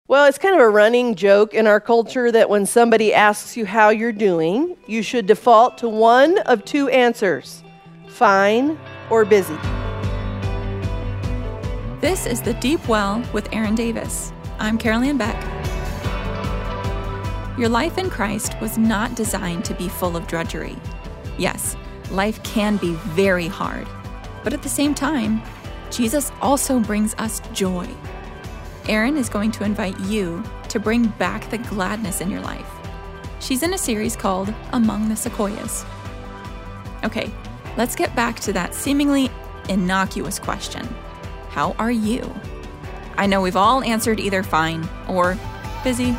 Well, it's kind of a running joke in our culture that when somebody asks you how you're doing, you should default to one of two answers: fine or busy. This is The Deep Well with Aaron Davis. I'm Carolyn Beck. Your life in Christ was not designed to be full of drudgery. Yes, life can be very hard, but at the same time, Jesus also brings us joy. Erin is going to invite you to bring back the gladness in your life. She's in a series called Among the Sequoias. Okay, let's get back to that seemingly innocuous question. How are you? I know we've all answered either fine or busy.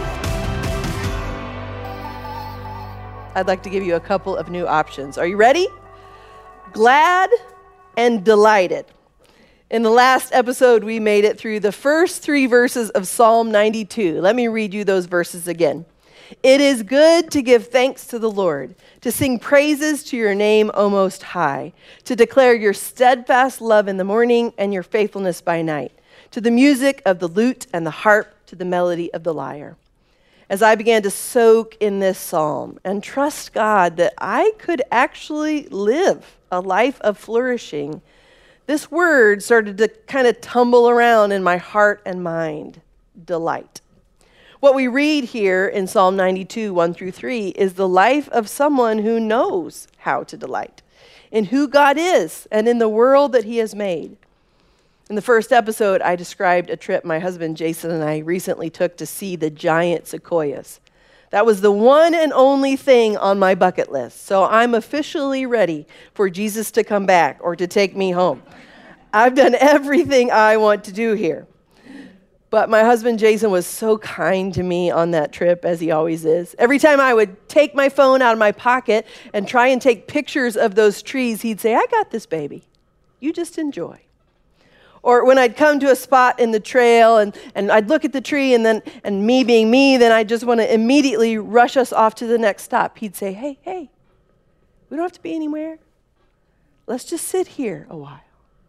I'd like to give you a couple of new options. Are you ready? Glad and delighted. In the last episode, we made it through the first 3 verses of Psalm 92. Let me read you those verses again. It is good to give thanks to the Lord, to sing praises to your name, O Most High, to declare your steadfast love in the morning and your faithfulness by night, to the music of the lute and the harp, to the melody of the lyre. As I began to soak in this psalm and trust God that I could actually live a life of flourishing, this word started to kind of tumble around in my heart and mind: delight. What we read here in Psalm 92, 1-3, is the life of someone who knows how to delight in who God is and in the world that he has made. In the first episode, I described a trip my husband Jason and I recently took to see the giant sequoias. That was the one and only thing on my bucket list. So I'm officially ready for Jesus to come back or to take me home. I've done everything I want to do here. But my husband Jason was so kind to me on that trip, as he always is. Every time I would take my phone out of my pocket and try and take pictures of those trees, he'd say, "I got this, baby. You just enjoy." Or when I'd come to a spot in the trail and I'd look at the tree and me being me, then I'd just want to immediately rush us off to the next stop. He'd say, hey, we don't have to be anywhere. Let's just sit here a while.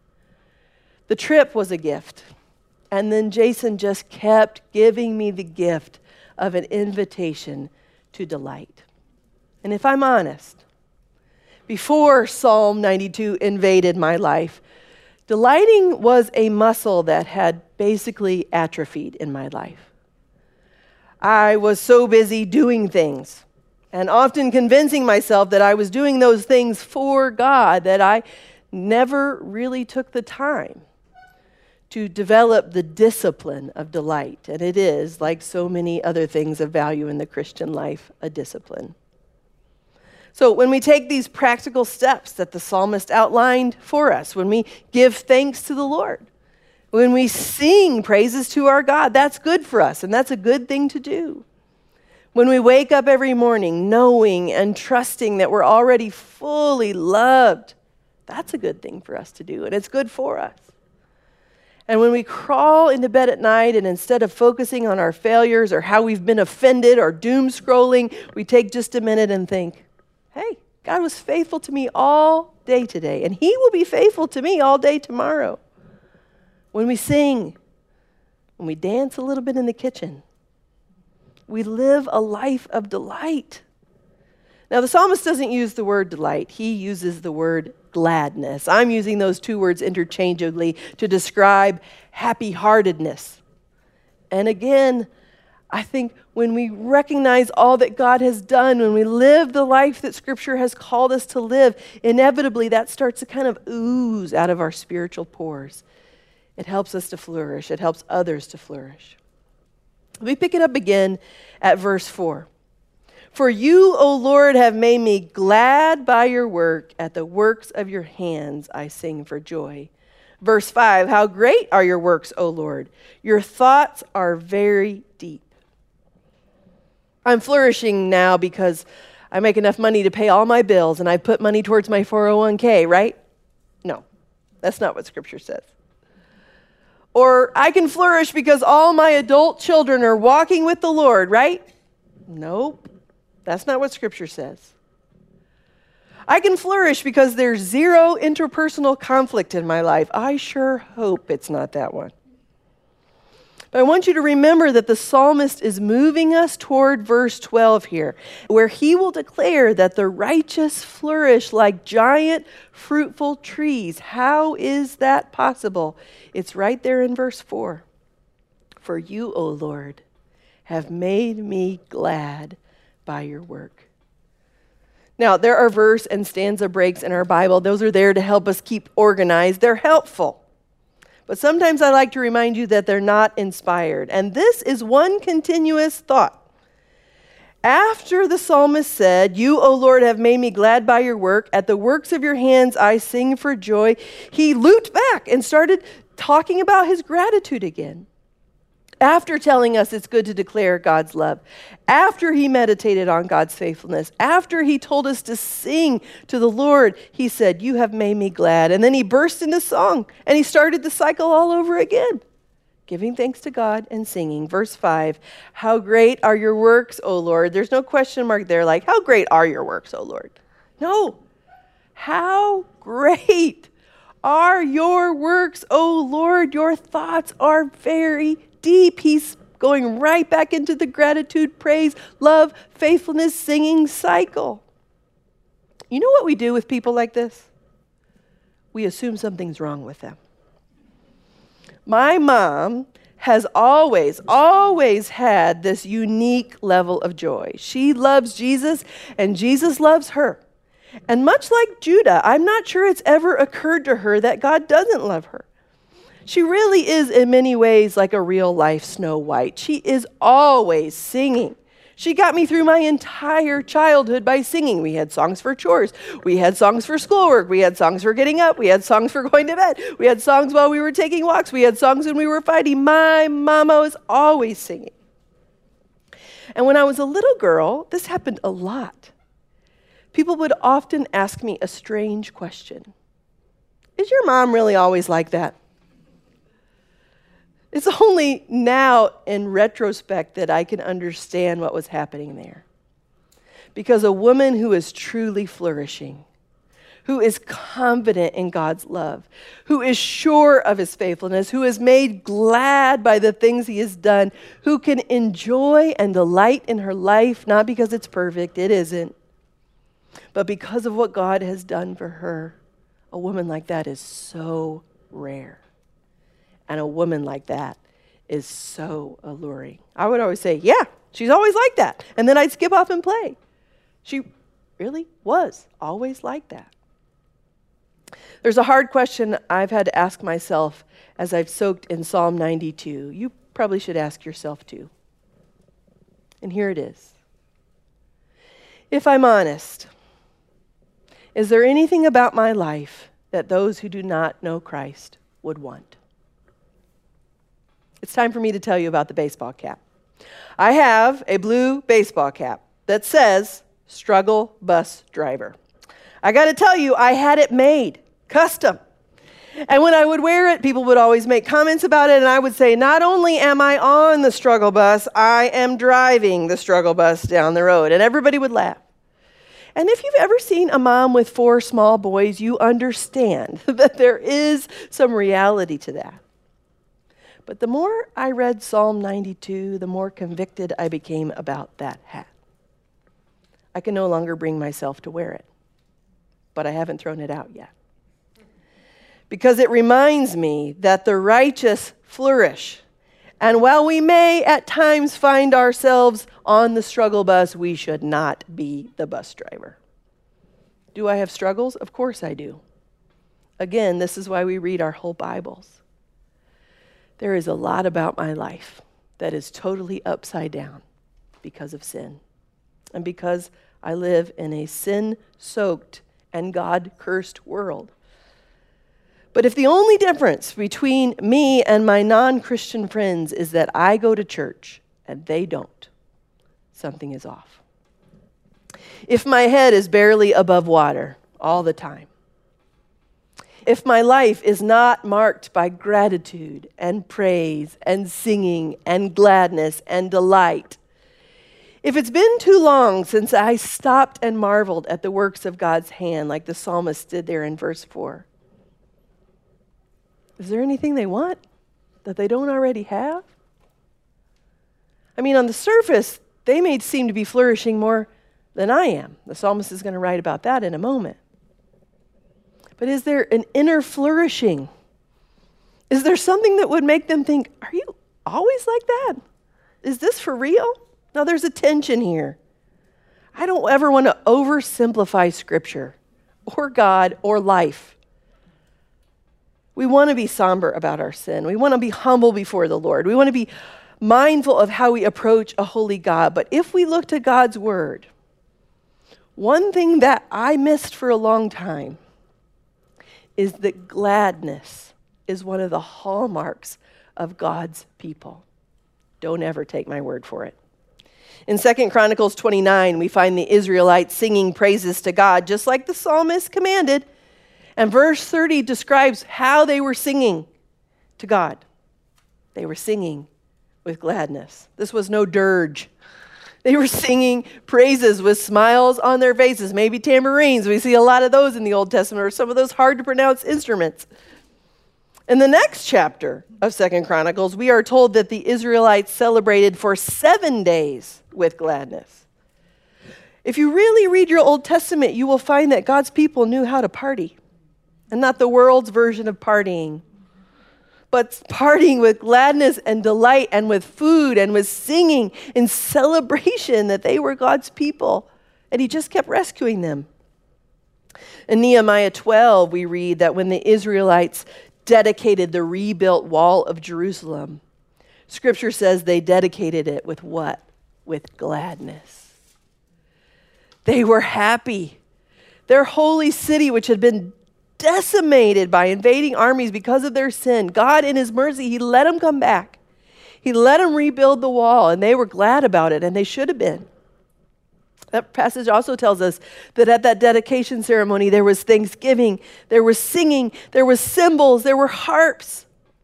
The trip was a gift. And then Jason just kept giving me the gift of an invitation to delight. And if I'm honest, before Psalm 92 invaded my life, delighting was a muscle that had basically atrophied in my life. I was so busy doing things and often convincing myself that I was doing those things for God that I never really took the time to develop the discipline of delight. And it is, like so many other things of value in the Christian life, a discipline. So when we take these practical steps that the psalmist outlined for us, when we give thanks to the Lord, when we sing praises to our God, that's good for us, and that's a good thing to do. When we wake up every morning knowing and trusting that we're already fully loved, that's a good thing for us to do, and it's good for us. And when we crawl into bed at night and instead of focusing on our failures or how we've been offended or doom scrolling, we take just a minute and think, hey, God was faithful to me all day today, and he will be faithful to me all day tomorrow. When we sing, when we dance a little bit in the kitchen, we live a life of delight. Now, the psalmist doesn't use the word delight. He uses the word gladness. I'm using those two words interchangeably to describe happy-heartedness. And again, I think when we recognize all that God has done, when we live the life that Scripture has called us to live, inevitably that starts to kind of ooze out of our spiritual pores. It helps us to flourish. It helps others to flourish. We pick it up again at verse 4. For you, O Lord, have made me glad by your work. At the works of your hands I sing for joy. Verse 5, how great are your works, O Lord. Your thoughts are very deep. I'm flourishing now because I make enough money to pay all my bills and I put money towards my 401k, right? No, that's not what Scripture says. Or I can flourish because all my adult children are walking with the Lord, right? Nope. That's not what Scripture says. I can flourish because there's zero interpersonal conflict in my life. I sure hope it's not that one. But I want you to remember that the psalmist is moving us toward verse 12 here, where he will declare that the righteous flourish like giant fruitful trees. How is that possible? It's right there in verse 4. For you, O Lord, have made me glad by your work. Now, there are verse and stanza breaks in our Bible. Those are there to help us keep organized. They're helpful. But sometimes I like to remind you that they're not inspired. And this is one continuous thought. After the psalmist said, you, O Lord, have made me glad by your work. At the works of your hands I sing for joy. He looped back and started talking about his gratitude again. After telling us it's good to declare God's love, after he meditated on God's faithfulness, after he told us to sing to the Lord, he said, you have made me glad. And then he burst into song, and he started the cycle all over again, giving thanks to God and singing. Verse 5, how great are your works, O Lord. There's no question mark there like, how great are your works, O Lord? No. How great are your works, O Lord? Your thoughts are very deep. He's going right back into the gratitude, praise, love, faithfulness, singing cycle. You know what we do with people like this? We assume something's wrong with them. My mom has always had this unique level of joy. She loves Jesus, and Jesus loves her. And much like Judah, I'm not sure it's ever occurred to her that God doesn't love her. She really is in many ways like a real life Snow White. She is always singing. She got me through my entire childhood by singing. We had songs for chores. We had songs for schoolwork. We had songs for getting up. We had songs for going to bed. We had songs while we were taking walks. We had songs when we were fighting. My mama was always singing. And when I was a little girl, this happened a lot. People would often ask me a strange question. Is your mom really always like that? It's only now, in retrospect, that I can understand what was happening there. Because a woman who is truly flourishing, who is confident in God's love, who is sure of his faithfulness, who is made glad by the things he has done, who can enjoy and delight in her life, not because it's perfect, it isn't, but because of what God has done for her, a woman like that is so rare. And a woman like that is so alluring. I would always say, yeah, she's always like that. And then I'd skip off and play. She really was always like that. There's a hard question I've had to ask myself as I've soaked in Psalm 92. You probably should ask yourself too. And here it is. If I'm honest, is there anything about my life that those who do not know Christ would want? It's time for me to tell you about the baseball cap. I have a blue baseball cap that says struggle bus driver. I got to tell you, I had it made, custom. And when I would wear it, people would always make comments about it, and I would say, not only am I on the struggle bus, I am driving the struggle bus down the road. And everybody would laugh. And if you've ever seen a mom with 4 small boys, you understand that there is some reality to that. But the more I read Psalm 92, the more convicted I became about that hat. I can no longer bring myself to wear it, but I haven't thrown it out yet. Because it reminds me that the righteous flourish. And while we may at times find ourselves on the struggle bus, we should not be the bus driver. Do I have struggles? Of course I do. Again, this is why we read our whole Bibles. There is a lot about my life that is totally upside down because of sin. And because I live in a sin-soaked and God-cursed world. But if the only difference between me and my non-Christian friends is that I go to church and they don't, something is off. If my head is barely above water all the time, if my life is not marked by gratitude and praise and singing and gladness and delight, if it's been too long since I stopped and marveled at the works of God's hand, like the psalmist did there in verse 4, is there anything they want that they don't already have? I mean, on the surface, they may seem to be flourishing more than I am. The psalmist is going to write about that in a moment. But is there an inner flourishing? Is there something that would make them think, are you always like that? Is this for real? No, there's a tension here. I don't ever want to oversimplify Scripture or God or life. We want to be somber about our sin. We want to be humble before the Lord. We want to be mindful of how we approach a holy God. But if we look to God's Word, one thing that I missed for a long time is that gladness is one of the hallmarks of God's people. Don't ever take my word for it. In 2 Chronicles 29, we find the Israelites singing praises to God, just like the psalmist commanded. And verse 30 describes how they were singing to God. They were singing with gladness. This was no dirge. They were singing praises with smiles on their faces, maybe tambourines. We see a lot of those in the Old Testament, or some of those hard to pronounce instruments. In the next chapter of 2 Chronicles, we are told that the Israelites celebrated for 7 days with gladness. If you really read your Old Testament, you will find that God's people knew how to party, and not the world's version of partying, but partying with gladness and delight and with food and with singing in celebration that they were God's people, and he just kept rescuing them. In Nehemiah 12, we read that when the Israelites dedicated the rebuilt wall of Jerusalem, Scripture says they dedicated it with what? With gladness. They were happy. Their holy city, which had been decimated by invading armies because of their sin, God in his mercy, he let them come back. He let them rebuild the wall, and they were glad about it, and they should have been. That passage also tells us that at that dedication ceremony, there was thanksgiving, there was singing, there was cymbals, there were harps.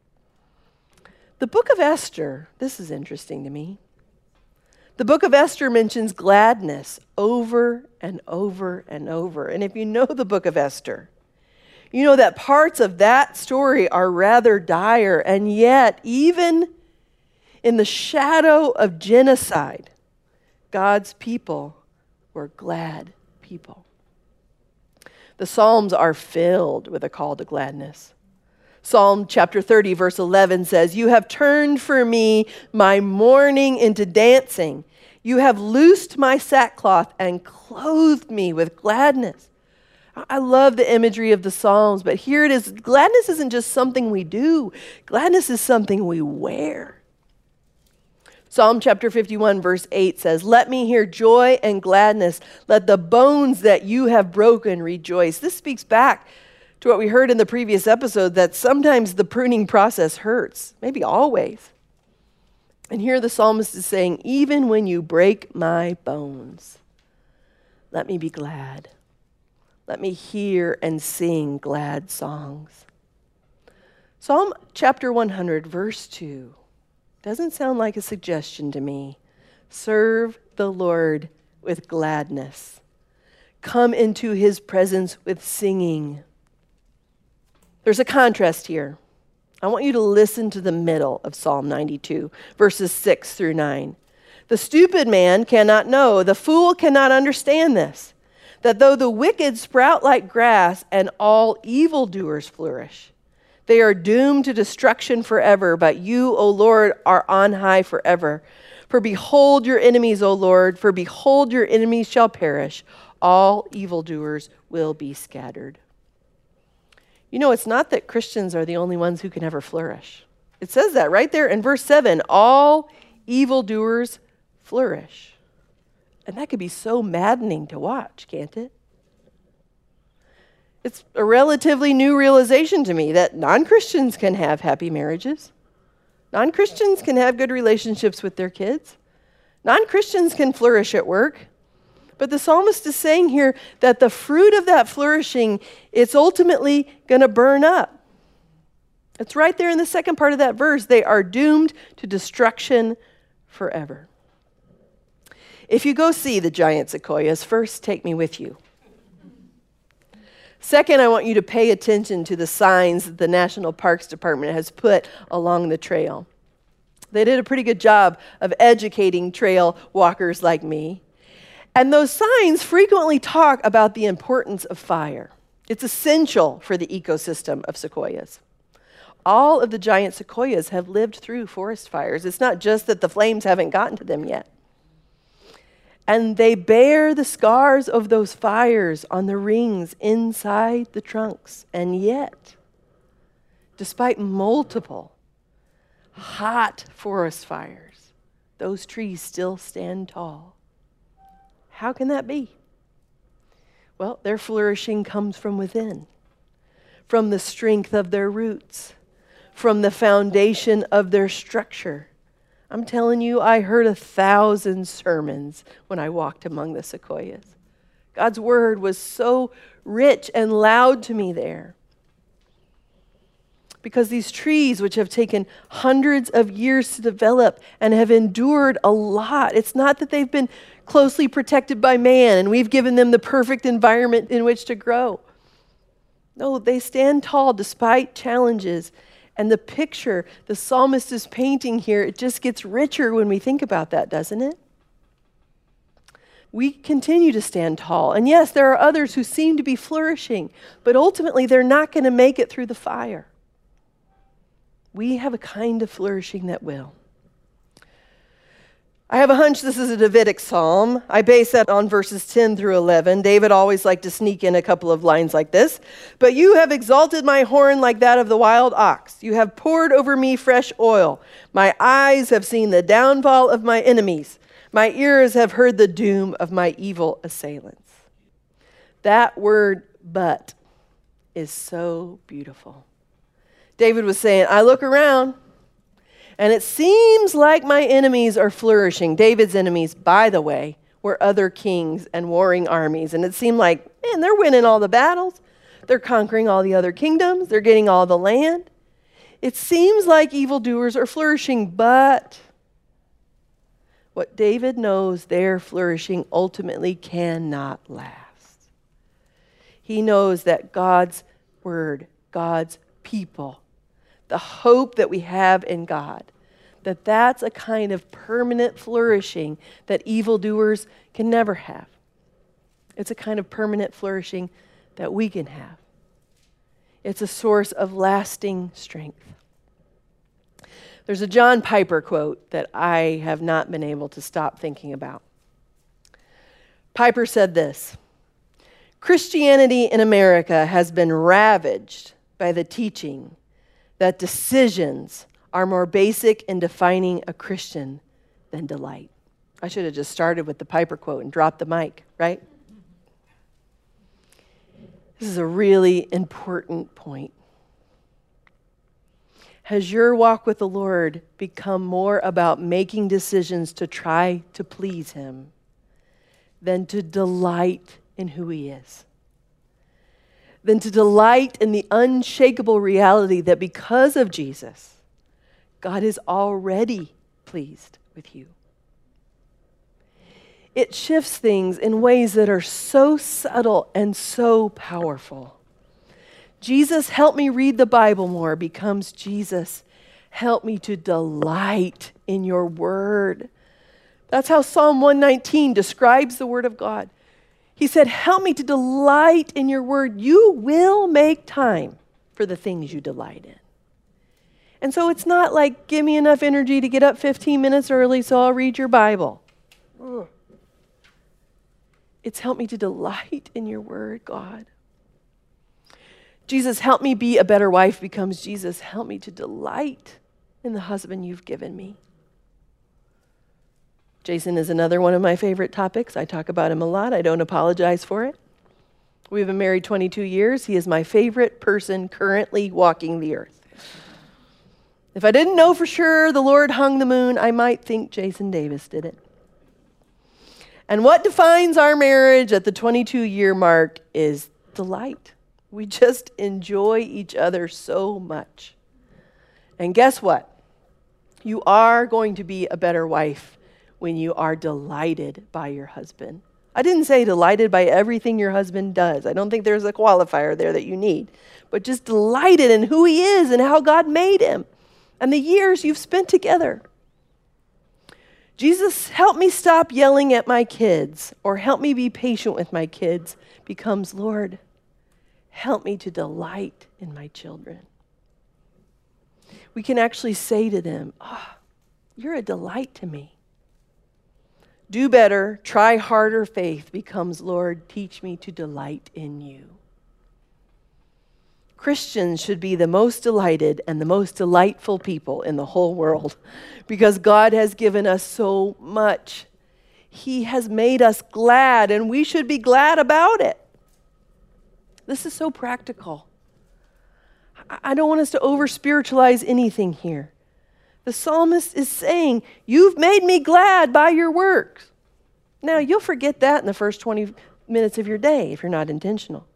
The book of Esther, this is interesting to me. The book of Esther mentions gladness over and over and over. And if you know the book of Esther, you know that parts of that story are rather dire, and yet, even in the shadow of genocide, God's people were glad people. The Psalms are filled with a call to gladness. Psalm chapter 30, verse 11 says, "You have turned for me my mourning into dancing. You have loosed my sackcloth and clothed me with gladness." I love the imagery of the Psalms, but here it is. Gladness isn't just something we do. Gladness is something we wear. Psalm chapter 51, verse 8 says, "Let me hear joy and gladness. Let the bones that you have broken rejoice." This speaks back to what we heard in the previous episode, that sometimes the pruning process hurts, maybe always. And here the psalmist is saying, even when you break my bones, let me be glad. Let me hear and sing glad songs. Psalm chapter 100, verse 2, doesn't sound like a suggestion to me. Serve the Lord with gladness. Come into his presence with singing. There's a contrast here. I want you to listen to the middle of Psalm 92, verses 6 through 9. "The stupid man cannot know, the fool cannot understand this, that though the wicked sprout like grass and all evildoers flourish, they are doomed to destruction forever, but you, O Lord, are on high forever. For behold your enemies, O Lord, for behold your enemies shall perish. All evildoers will be scattered." You know, it's not that Christians are the only ones who can ever flourish. It says that right there in verse 7, all evildoers flourish. And that could be so maddening to watch, can't it? It's a relatively new realization to me that non-Christians can have happy marriages. Non-Christians can have good relationships with their kids. Non-Christians can flourish at work. But the psalmist is saying here that the fruit of that flourishing, it's ultimately going to burn up. It's right there in the second part of that verse. They are doomed to destruction forever. If you go see the giant sequoias, first take me with you. Second, I want you to pay attention to the signs that the National Parks Department has put along the trail. They did a pretty good job of educating trail walkers like me. And those signs frequently talk about the importance of fire. It's essential for the ecosystem of sequoias. All of the giant sequoias have lived through forest fires. It's not just that the flames haven't gotten to them yet. And they bear the scars of those fires on the rings inside the trunks. And yet, despite multiple hot forest fires, those trees still stand tall. How can that be? Well, their flourishing comes from within, from the strength of their roots, from the foundation of their structure. I'm telling you, I heard 1,000 sermons when I walked among the sequoias. God's word was so rich and loud to me there. Because these trees, which have taken hundreds of years to develop and have endured a lot, it's not that they've been closely protected by man and we've given them the perfect environment in which to grow. No, they stand tall despite challenges. And the picture the psalmist is painting here, it just gets richer when we think about that, doesn't it? We continue to stand tall. And yes, there are others who seem to be flourishing, but ultimately they're not going to make it through the fire. We have a kind of flourishing that will. I have a hunch this is a Davidic psalm. I base that on verses 10 through 11. David always liked to sneak in a couple of lines like this. But you have exalted my horn like that of the wild ox. You have poured over me fresh oil. My eyes have seen the downfall of my enemies. My ears have heard the doom of my evil assailants. That word, but, is so beautiful. David was saying, I look around, and it seems like my enemies are flourishing. David's enemies, by the way, were other kings and warring armies. And it seemed like, man, they're winning all the battles. They're conquering all the other kingdoms. They're getting all the land. It seems like evildoers are flourishing, but what David knows, their flourishing ultimately cannot last. He knows that God's word, God's people, the hope that we have in God, that's a kind of permanent flourishing that evildoers can never have. It's a kind of permanent flourishing that we can have. It's a source of lasting strength. There's a John Piper quote that I have not been able to stop thinking about. Piper said this: Christianity in America has been ravaged by the teaching that decisions are more basic in defining a Christian than delight. I should have just started with the Piper quote and dropped the mic, right? This is a really important point. Has your walk with the Lord become more about making decisions to try to please Him than to delight in who He is? Than to delight in the unshakable reality that because of Jesus, God is already pleased with you. It shifts things in ways that are so subtle and so powerful. Jesus, help me read the Bible more becomes Jesus, help me to delight in your word. That's how Psalm 119 describes the word of God. He said, help me to delight in your word. You will make time for the things you delight in. And so it's not like, give me enough energy to get up 15 minutes early so I'll read your Bible. It's help me to delight in your word, God. Jesus, help me be a better wife becomes Jesus, help me to delight in the husband you've given me. Jason is another one of my favorite topics. I talk about him a lot. I don't apologize for it. We've been married 22 years. He is my favorite person currently walking the earth. If I didn't know for sure the Lord hung the moon, I might think Jason Davis did it. And what defines our marriage at the 22-year mark is delight. We just enjoy each other so much. And guess what? You are going to be a better wife when you are delighted by your husband. I didn't say delighted by everything your husband does. I don't think there's a qualifier there that you need. But just delighted in who he is and how God made him and the years you've spent together. Jesus, help me stop yelling at my kids, or help me be patient with my kids, becomes, Lord, help me to delight in my children. We can actually say to them, you're a delight to me. Do better, try harder faith becomes, Lord, teach me to delight in you. Christians should be the most delighted and the most delightful people in the whole world because God has given us so much. He has made us glad, and we should be glad about it. This is so practical. I don't want us to over-spiritualize anything here. The psalmist is saying, you've made me glad by your works. Now, you'll forget that in the first 20 minutes of your day if you're not intentional.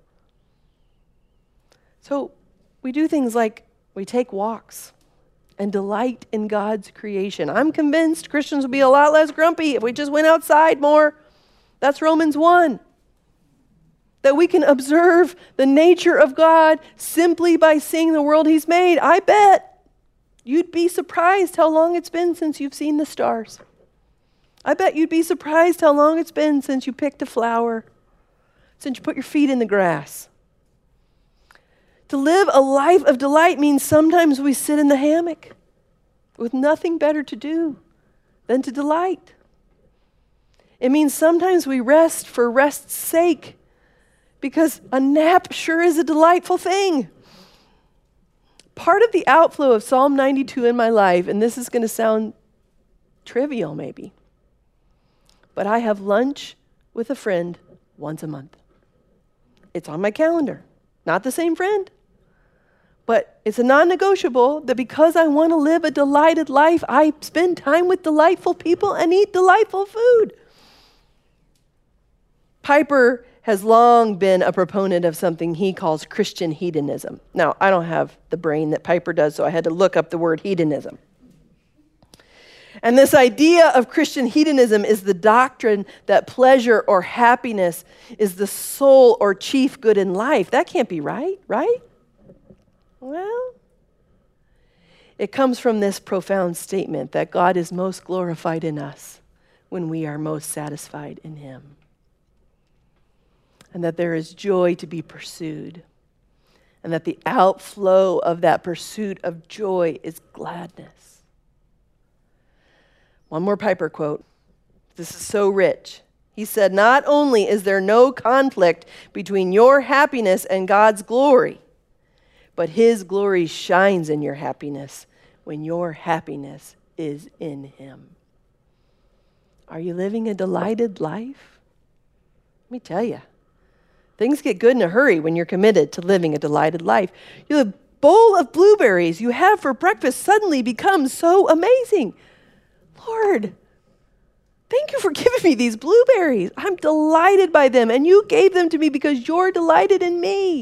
So we do things like we take walks and delight in God's creation. I'm convinced Christians would be a lot less grumpy if we just went outside more. That's Romans 1. That we can observe the nature of God simply by seeing the world He's made. I bet you'd be surprised how long it's been since you've seen the stars. I bet you'd be surprised how long it's been since you picked a flower, since you put your feet in the grass. To live a life of delight means sometimes we sit in the hammock with nothing better to do than to delight. It means sometimes we rest for rest's sake because a nap sure is a delightful thing. Part of the outflow of Psalm 92 in my life, and this is going to sound trivial maybe, but I have lunch with a friend once a month. It's on my calendar. Not the same friend, but it's a non-negotiable that because I want to live a delighted life, I spend time with delightful people and eat delightful food. Piper has long been a proponent of something he calls Christian hedonism. Now, I don't have the brain that Piper does, so I had to look up the word hedonism. And this idea of Christian hedonism is the doctrine that pleasure or happiness is the sole or chief good in life. That can't be right? Well, it comes from this profound statement that God is most glorified in us when we are most satisfied in Him. And that there is joy to be pursued. And that the outflow of that pursuit of joy is gladness. One more Piper quote. This is so rich. He said, not only is there no conflict between your happiness and God's glory, but His glory shines in your happiness when your happiness is in Him. Are you living a delighted life? Let me tell you, things get good in a hurry when you're committed to living a delighted life. The bowl of blueberries you have for breakfast suddenly becomes so amazing. Lord, thank you for giving me these blueberries. I'm delighted by them, and you gave them to me because you're delighted in me.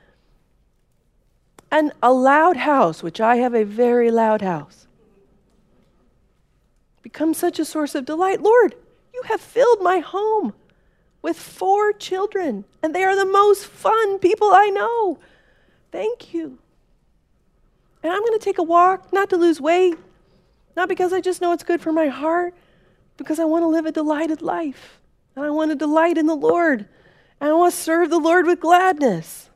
And a loud house, which I have a very loud house, becomes such a source of delight. Lord, you have filled my home with 4 children, and they are the most fun people I know. Thank you. And I'm going to take a walk, not to lose weight, not because I just know it's good for my heart, because I want to live a delighted life. And I want to delight in the Lord. And I want to serve the Lord with gladness.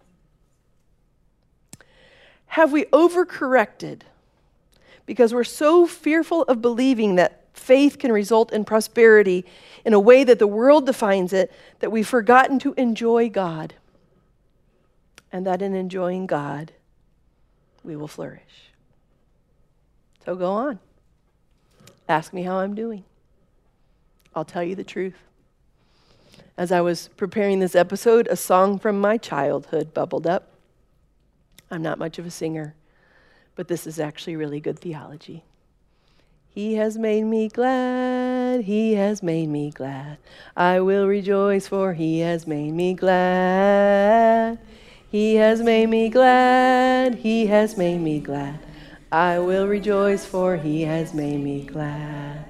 Have we overcorrected because we're so fearful of believing that faith can result in prosperity in a way that the world defines it, that we've forgotten to enjoy God, and that in enjoying God, we will flourish? So go on. Ask me how I'm doing. I'll tell you the truth. As I was preparing this episode, a song from my childhood bubbled up. I'm not much of a singer, but this is actually really good theology. He has made me glad, He has made me glad. I will rejoice, for He has made me glad. He has made me glad, He has made me glad. I will rejoice, for He has made me glad.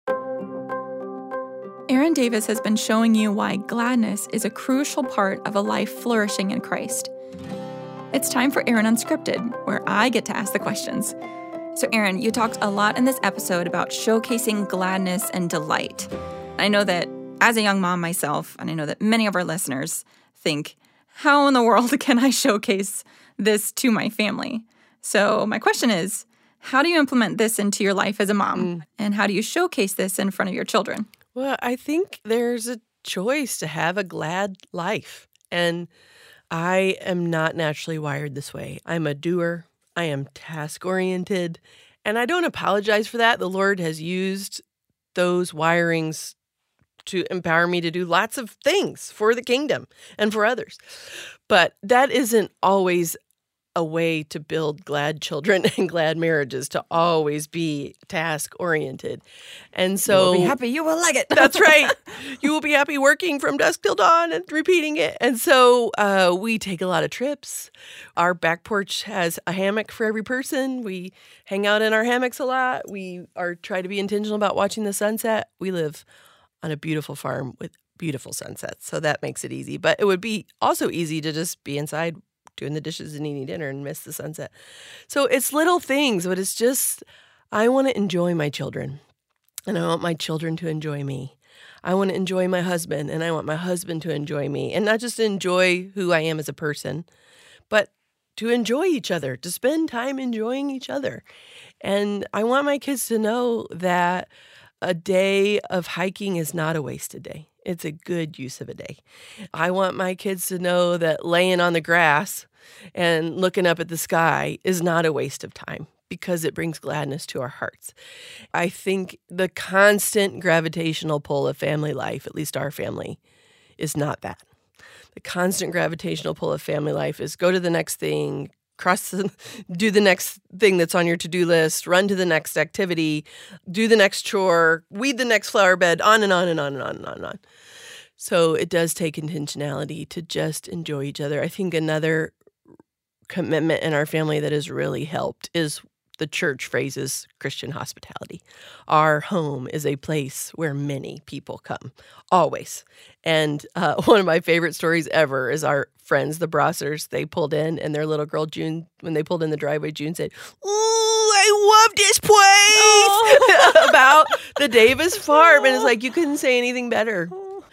Aaron Davis has been showing you why gladness is a crucial part of a life flourishing in Christ. It's time for Aaron Unscripted, where I get to ask the questions. So, Erin, you talked a lot in this episode about showcasing gladness and delight. I know that as a young mom myself, and I know that many of our listeners think, how in the world can I showcase this to my family? So my question is, how do you implement this into your life as a mom? And how do you showcase this in front of your children? Well, I think there's a choice to have a glad life. And I am not naturally wired this way. I'm a doer. I am task-oriented. And I don't apologize for that. The Lord has used those wirings to empower me to do lots of things for the kingdom and for others. But that isn't always a way to build glad children and glad marriages, to always be task-oriented. And so... You will be happy, you will like it. That's right. You will be happy working from dusk till dawn and repeating it. And so we take a lot of trips. Our back porch has a hammock for every person. We hang out in our hammocks a lot. We try to be intentional about watching the sunset. We live on a beautiful farm with beautiful sunsets, so that makes it easy. But it would be also easy to just be inside doing the dishes and eating dinner and miss the sunset. So it's little things, but it's just, I want to enjoy my children, and I want my children to enjoy me. I want to enjoy my husband, and I want my husband to enjoy me, and not just enjoy who I am as a person, but to enjoy each other, to spend time enjoying each other. And I want my kids to know that a day of hiking is not a wasted day. It's a good use of a day. I want my kids to know that laying on the grass and looking up at the sky is not a waste of time, because it brings gladness to our hearts. I think the constant gravitational pull of family life, at least our family, is not that. The constant gravitational pull of family life is go to the next thing, do the next thing that's on your to-do list, run to the next activity, do the next chore, weed the next flower bed, on and on and on and on and on and on. So it does take intentionality to just enjoy each other. I think another commitment in our family that has really helped is the church phrases Christian hospitality. Our home is a place where many people come, always. And one of my favorite stories ever is our friends, the Brossers. They pulled in, and their little girl, June, when they pulled in the driveway, June said, "Ooh, I love this place," about the Davis farm. And it's like, you couldn't say anything better.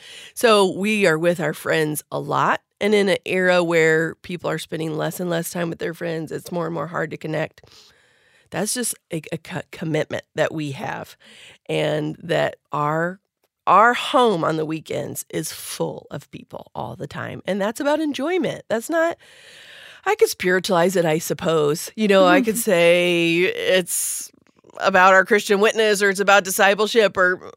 So we are with our friends a lot. And in an era where people are spending less and less time with their friends, it's more and more hard to connect. That's just a commitment that we have, and that our home on the weekends is full of people all the time. And that's about enjoyment. That's not, I could spiritualize it, I suppose. You know, I could say it's about our Christian witness, or it's about discipleship, or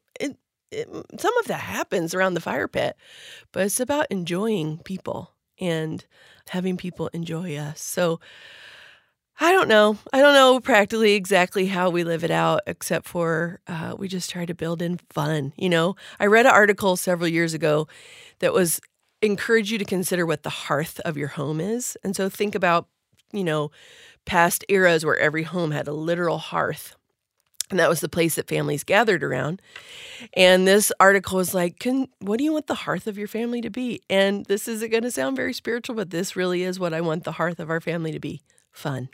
some of that happens around the fire pit, but it's about enjoying people and having people enjoy us. So I don't know practically exactly how we live it out, except for we just try to build in fun. You know, I read an article several years ago that was encourage you to consider what the hearth of your home is. And so think about, you know, past eras where every home had a literal hearth. And that was the place that families gathered around. And this article was like, what do you want the hearth of your family to be? And this isn't going to sound very spiritual, but this really is what I want the hearth of our family to be: fun.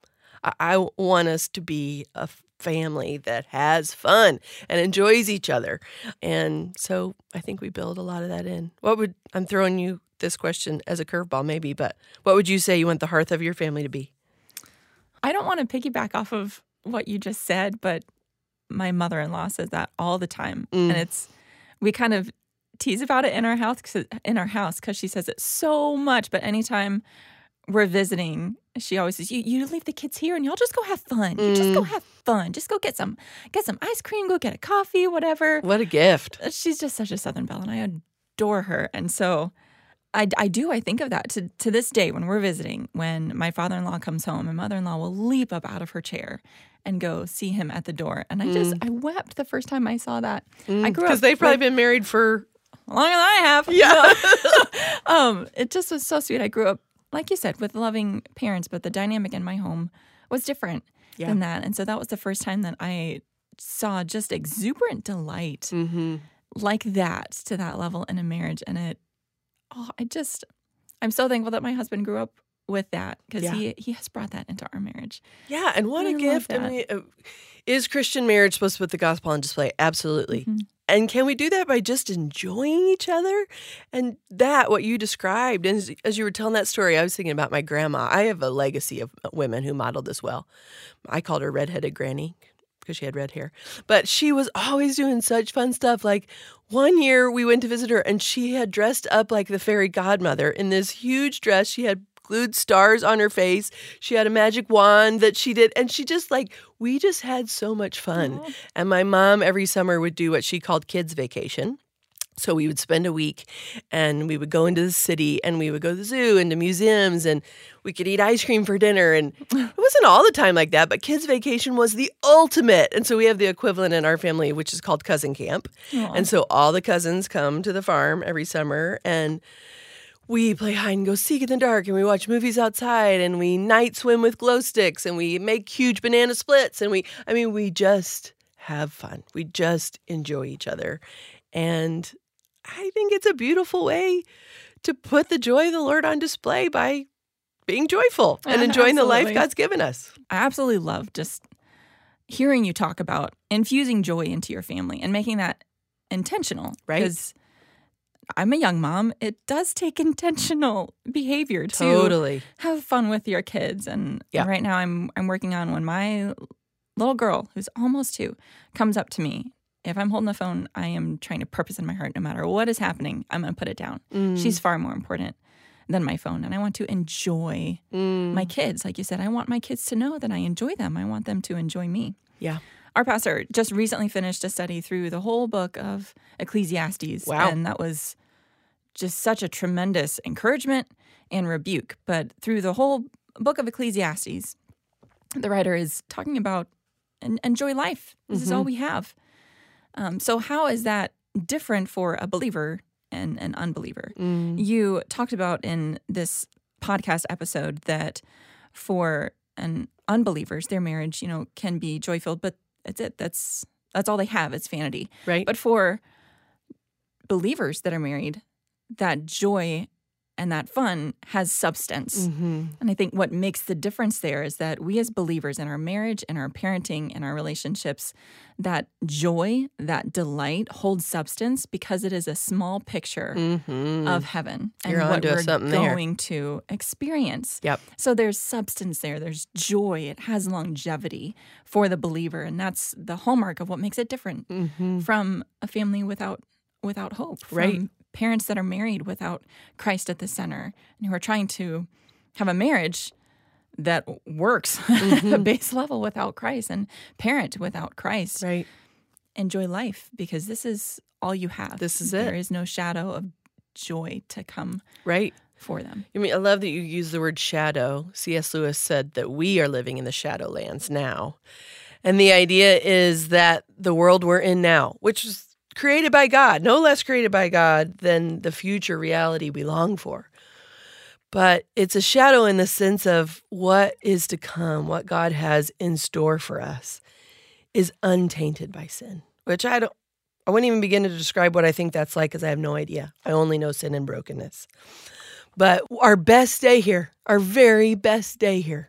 I want us to be a family that has fun and enjoys each other. And so I think we build a lot of that in. I'm throwing you this question as a curveball maybe, but what would you say you want the hearth of your family to be? I don't want to piggyback off of what you just said, but my mother-in-law says that all the time. And we kind of tease about it in our house because she says it so much. But anytime we're visiting, she always says, you leave the kids here and y'all just go have fun. You just go have fun. Just go get some ice cream, go get a coffee, whatever. What a gift. She's just such a Southern belle, and I adore her. And so I think of that to this day when we're visiting. When my father-in-law comes home, my mother-in-law will leap up out of her chair and go see him at the door. And I wept the first time I saw that. I grew up because they've probably been married for longer than I have. Yeah. It just was so sweet. I grew up, like you said, with loving parents, but the dynamic in my home was different than that. And so that was the first time that I saw just exuberant delight like that, to that level in a marriage. And I'm so thankful that my husband grew up with that because Yeah. he has brought that into our marriage. Yeah, and what I a love gift. that. I mean, is Christian marriage supposed to put the gospel on display? Absolutely. Mhm. And can we do that by just enjoying each other? And that, what you described, and as you were telling that story, I was thinking about my grandma. I have a legacy of women who modeled this well. I called her redheaded granny because she had red hair. But she was always doing such fun stuff. Like one year we went to visit her and she had dressed up like the fairy godmother in this huge dress. She had glued stars on her face. She had a magic wand that she did. And she just we just had so much fun. Aw. And my mom every summer would do what she called kids vacation. So we would spend a week and we would go into the city and we would go to the zoo and to museums and we could eat ice cream for dinner. And it wasn't all the time like that, but kids vacation was the ultimate. And so we have the equivalent in our family, which is called cousin camp. Aw. And so all the cousins come to the farm every summer and we play hide and go seek in the dark and we watch movies outside and we night swim with glow sticks and we make huge banana splits and we just have fun. We just enjoy each other. And I think it's a beautiful way to put the joy of the Lord on display by being joyful and enjoying the life Absolutely. God's given us. I absolutely love just hearing you talk about infusing joy into your family and making that intentional. Right. Because I'm a young mom. It does take intentional behavior to Totally. have fun with your kids. And Yeah. right now I'm working on when my little girl, who's almost 2, comes up to me. If I'm holding the phone, I am trying to purpose in my heart, no matter what is happening, I'm going to put it down. She's far more important than my phone. And I want to enjoy my kids. Like you said, I want my kids to know that I enjoy them. I want them to enjoy me. Yeah. Our pastor just recently finished a study through the whole book of Ecclesiastes. Wow. And that was just such a tremendous encouragement and rebuke. But through the whole book of Ecclesiastes, the writer is talking about enjoy life. This is all we have. So how is that different for a believer and an unbeliever? You talked about in this podcast episode that for an unbelievers, their marriage, can be joy-filled, but that's it. That's all they have. It's vanity. Right. But for believers that are married, that joy and that fun has substance. And I think what makes the difference there is that we as believers in our marriage, in our parenting, in our relationships, that joy, that delight holds substance because it is a small picture of heaven and You're what onto we're something there. going to experience. Yep. So there's substance there. There's joy. It has longevity for the believer. And that's the hallmark of what makes it different from a family without hope. From Right. parents that are married without Christ at the center and who are trying to have a marriage that works at a base level without Christ and parent without Christ. Right. Enjoy life because this is all you have. This is it. There is no shadow of joy to come Right. for them. I mean, I love that you use the word shadow. C.S. Lewis said that we are living in the shadowlands now. And the idea is that the world we're in now, which is created by God, no less created by God than the future reality we long for. But it's a shadow in the sense of what is to come, what God has in store for us is untainted by sin, which I wouldn't even begin to describe what I think that's like because I have no idea. I only know sin and brokenness. But our best day here, our very best day here,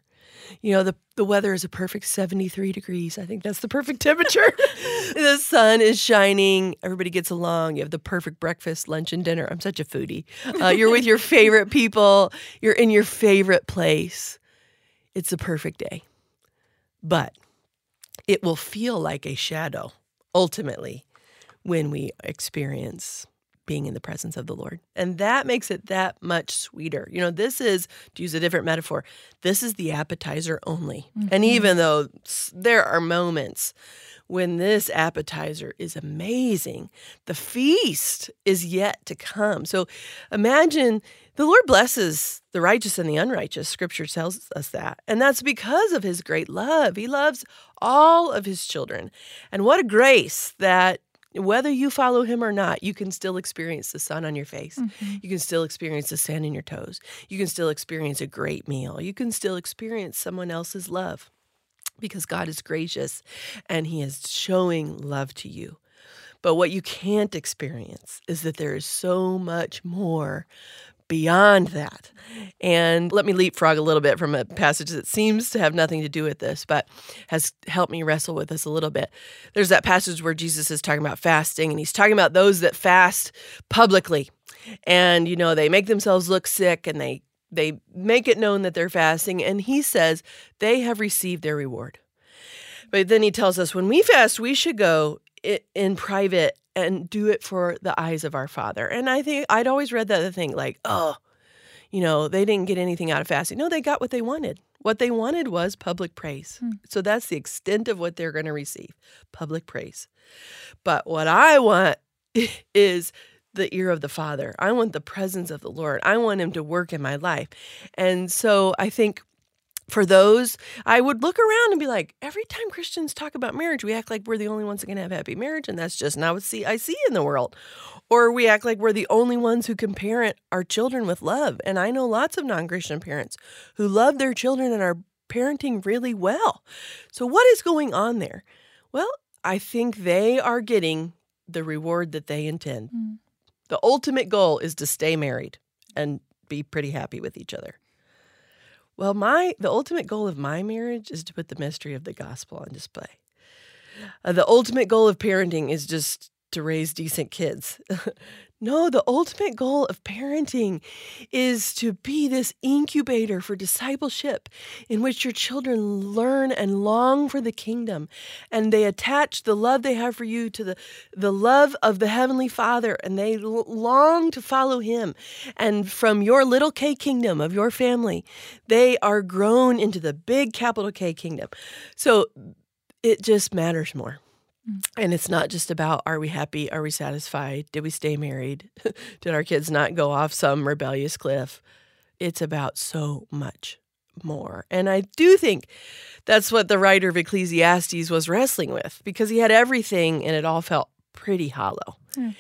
the weather is a perfect 73 degrees. I think that's the perfect temperature. The sun is shining. Everybody gets along. You have the perfect breakfast, lunch, and dinner. I'm such a foodie. You're with your favorite people. You're in your favorite place. It's a perfect day. But it will feel like a shadow, ultimately, when we experience being in the presence of the Lord. And that makes it that much sweeter. This is, to use a different metaphor, this is the appetizer only. And even though there are moments when this appetizer is amazing, the feast is yet to come. So imagine the Lord blesses the righteous and the unrighteous. Scripture tells us that. And that's because of his great love. He loves all of his children. And what a grace that whether you follow him or not, you can still experience the sun on your face. You can still experience the sand in your toes. You can still experience a great meal. You can still experience someone else's love because God is gracious and he is showing love to you. But what you can't experience is that there is so much more beyond that. And let me leapfrog a little bit from a passage that seems to have nothing to do with this, but has helped me wrestle with this a little bit. There's that passage where Jesus is talking about fasting, and he's talking about those that fast publicly. And, they make themselves look sick, and they make it known that they're fasting. And he says they have received their reward. But then he tells us when we fast, we should go in private and do it for the eyes of our Father. And I think I'd always read that thing like, they didn't get anything out of fasting. No, they got what they wanted. What they wanted was public praise. So that's the extent of what they're going to receive, public praise. But what I want is the ear of the Father. I want the presence of the Lord. I want him to work in my life. And so I think for those, I would look around and be like, every time Christians talk about marriage, we act like we're the only ones that can have happy marriage, and that's just not what I see in the world. Or we act like we're the only ones who can parent our children with love. And I know lots of non-Christian parents who love their children and are parenting really well. So what is going on there? Well, I think they are getting the reward that they intend. The ultimate goal is to stay married and be pretty happy with each other. Well, the ultimate goal of my marriage is to put the mystery of the gospel on display. The ultimate goal of parenting is just to raise decent kids. No, the ultimate goal of parenting is to be this incubator for discipleship in which your children learn and long for the kingdom, and they attach the love they have for you to the love of the Heavenly Father, and they long to follow him. And from your little K kingdom of your family, they are grown into the big capital K kingdom. So it just matters more. And it's not just about, are we happy? Are we satisfied? Did we stay married? Did our kids not go off some rebellious cliff? It's about so much more. And I do think that's what the writer of Ecclesiastes was wrestling with, because he had everything and it all felt pretty hollow.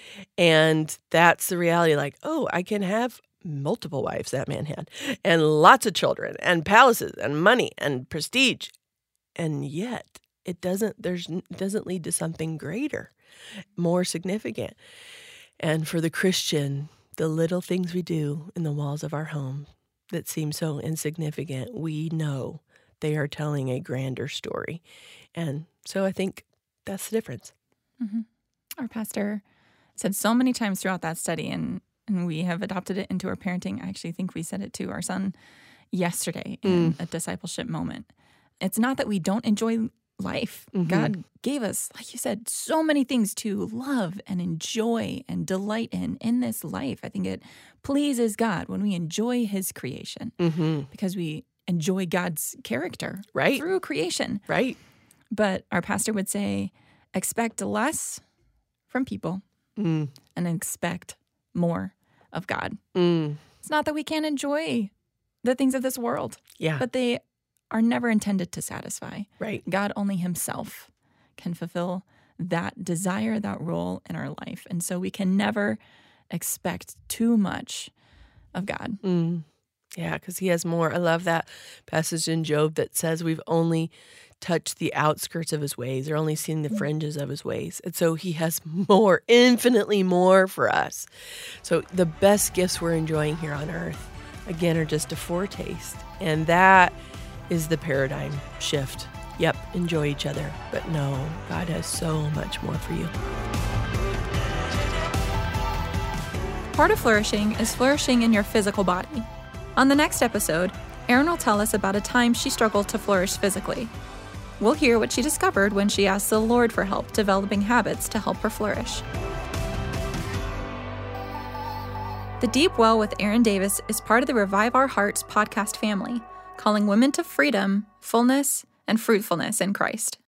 And that's the reality, like, I can have multiple wives that man had, and lots of children, and palaces, and money, and prestige. And yet, it doesn't lead to something greater, more significant. And for the Christian, the little things we do in the walls of our home that seem so insignificant, we know they are telling a grander story. And so I think that's the difference. Mm-hmm. Our pastor said so many times throughout that study, and we have adopted it into our parenting. I actually think we said it to our son yesterday in a discipleship moment. It's not that we don't enjoy life. God gave us, like you said, so many things to love and enjoy and delight in this life. I think it pleases God when we enjoy his creation because we enjoy God's character through creation. Right. But our pastor would say, expect less from people and expect more of God. It's not that we can't enjoy the things of this world, but they are never intended to satisfy. Right. God only himself can fulfill that desire, that role in our life. And so we can never expect too much of God. Yeah, because he has more. I love that passage in Job that says we've only touched the outskirts of his ways, or only seen the fringes of his ways. And so he has more, infinitely more for us. So the best gifts we're enjoying here on earth, again, are just a foretaste. And that is the paradigm shift. Yep, enjoy each other, but no, God has so much more for you. Part of flourishing is flourishing in your physical body. On the next episode, Erin will tell us about a time she struggled to flourish physically. We'll hear what she discovered when she asked the Lord for help developing habits to help her flourish. The Deep Well with Erin Davis is part of the Revive Our Hearts podcast family, calling women to freedom, fullness, and fruitfulness in Christ.